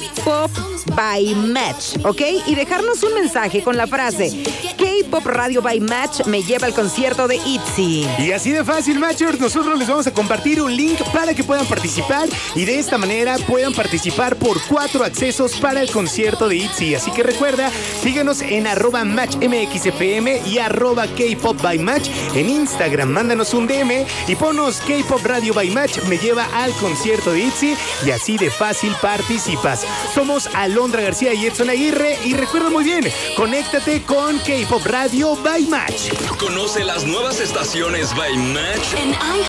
K-Pop by Match, ¿ok? Y dejarnos un mensaje con la frase K-Pop Radio by Match me lleva al concierto de ITZY. Y así de fácil, Matchers, nosotros les vamos a compartir un link para que puedan participar y de esta manera puedan participar por 4 accesos para el concierto de ITZY. Así que recuerda, síguenos en @MatchMXFM y @K-Pop by Match en Instagram. Mándanos un DM y ponnos K-Pop Radio by Match me lleva al concierto de ITZY y así de fácil participas. Somos Alondra García y Edson Aguirre y recuerda muy bien, conéctate con K-Pop Radio by Match. Conoce las nuevas estaciones by Match en